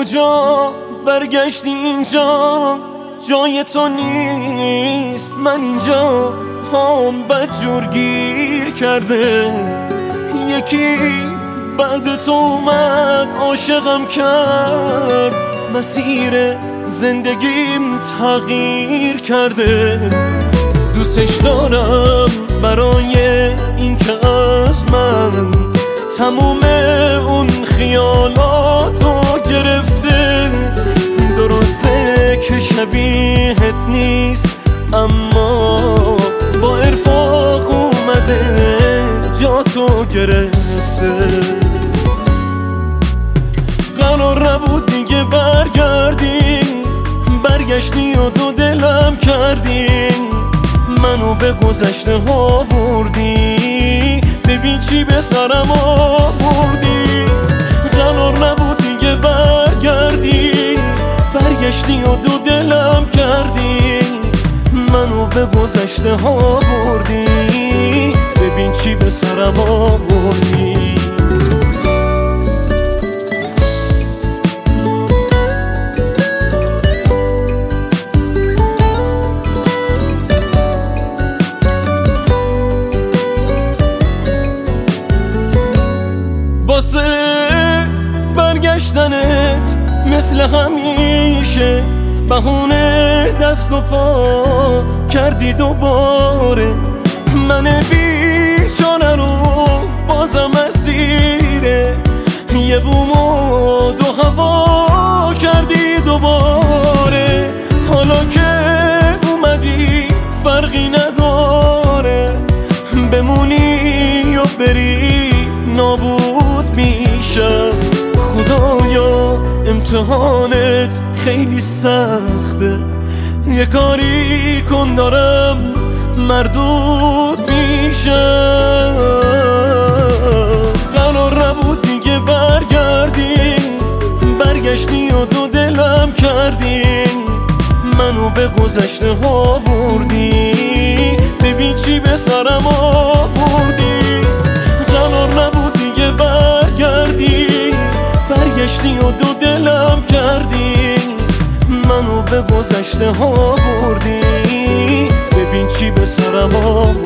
کجا برگشتی اینجا؟ جای تو نیست، من اینجا پام بدجور گیر کرده. یکی بعد تو اومد عاشقم کرد، مسیر زندگیم تغییر کرده. دوستش دارم برای این که از من تموم اون خیالاتو گرفته. درسته که شبیهت نیست، اما با ارفاق اومده جاتو گرفته. قرار نبود دیگه برگشتی و دو دلم کردی. منو به گذشته ها بردی، ببین چی به سرم آوردی. قرار نبود دیگه برگشتی و دو دلم کردی. منو به گذشته ها بردی، ببین چی به سرم آوردی. واسه برگشتنت مثل همیشه بهونه دست و پا کردی دوباره. من بیچاره رو بازم اسیره یه بوم و دو هوا کردی دوباره. حالا که اومدی فرقی نداره، بمونی یا بری نابود میشم. خدایا امتحانت خیلی سخته، یه کاری کن دارم مردود میشم. قرار نبود دیگه برگشتی و دو دلم کردی. منو به گذشته ها بردی، ببین چی به سرم آوردی. قرار نبود دیگه برگشتی و دو دلم کردی. منو به گذشته ها بردی، ببین چی به سرم آوردی.